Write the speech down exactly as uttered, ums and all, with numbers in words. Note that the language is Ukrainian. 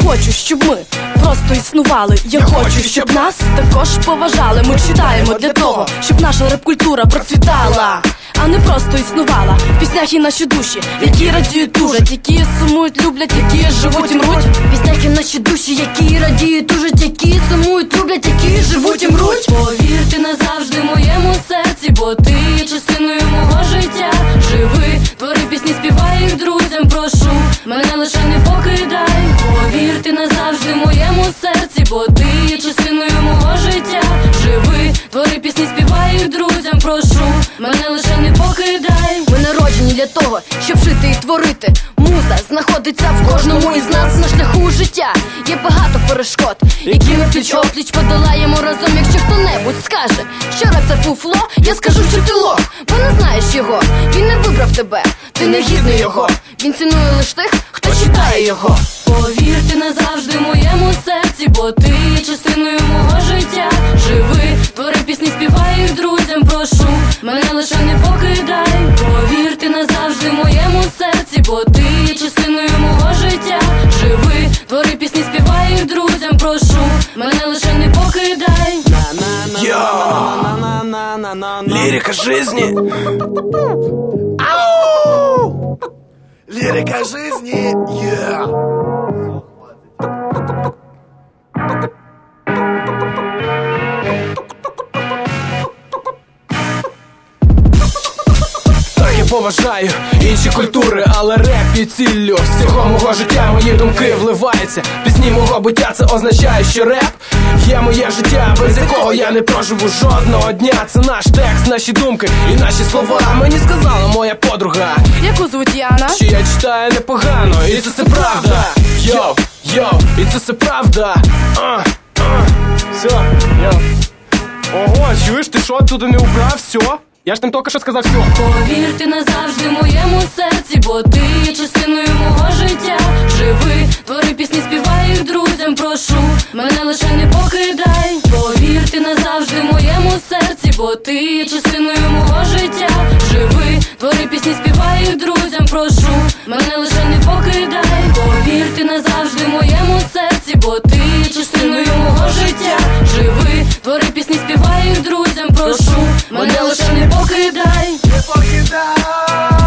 хочу, щоб ми просто існували. Я хочу, щоб нас також поважали. Ми читаємо для того, щоб наша реп-культура процвітала, а не просто існувала. В піснях і наші душі, які радіють, тужать, які сумують, люблять, які живуть і мруть. В піснях і наші душі, які радіють, тужать, які сумують, люблять, які живуть і мруть. Повір, ти назавжди в моєму серці, бо ти є частиною мого життя. Живи, твори пісні, співай їх друзям, прошу, мене лише не покидай. Повір, ти назавжди в моєму серці, бо ти є частиною мого життя. Живи, твори пісні, співай їх друзям, прошу, мене лише не покидай. Ми народжені для того, щоб жити і творити. Муза знаходиться в кожному із нас на шляху життя. Є багато перешкод, які ми пліч-опліч подолаємо разом. Якщо хто-небудь скаже, що реп це фуфло, я скажу, що ти лох, бо не знаєш його. Він не вибрав тебе, ти не гідний його. Він цінує лиш тих, хто читає його. Повір, ти назавжди в моєму серці, бо ти є частиною мого життя. Живи, твори пісні, співай їх друзям, прошу, мене лише не покидай. Повір, ти назавжди в моєму серці, бо ти є частиною мого життя. Живи, твори пісні, співай їх друзям, прошу, мене лише не покидай. Йо! Лирика жизни! Ау! Лирика жизни! Yeah! Я поважаю інші культури, але реп є ціллю всього мого життя, мої думки вливаються. Пісні мого буття, це означає, що реп є моє життя, без якого я не проживу жодного дня. Це наш текст, наші думки і наші слова. Мені сказала моя подруга, яку звуть Яна, що я читаю непогано, і це все правда. Йоу, йоу, і це все правда. А, а. Все, йоу. Ого, чуєш, ти що, туди не убрав? Все? Я ж там тільки що сказав все. Повір, ти назавжди в моєму серці, бо ти є частиною мого життя. Живи, твори пісні, співай їх друзям, прошу, мене лише не покидай. Повір, ти назавжди в моєму серці, бо ти є частиною мого життя. Живи, твори пісні, співай їх друзям, прошу, мене лише не покидай. Повір, ти назавжди в моєму серці, бо ти є частиною мого життя. Живи, твори пісні, співай їх друзям, прошу, мене лише не покидай. Не покидай!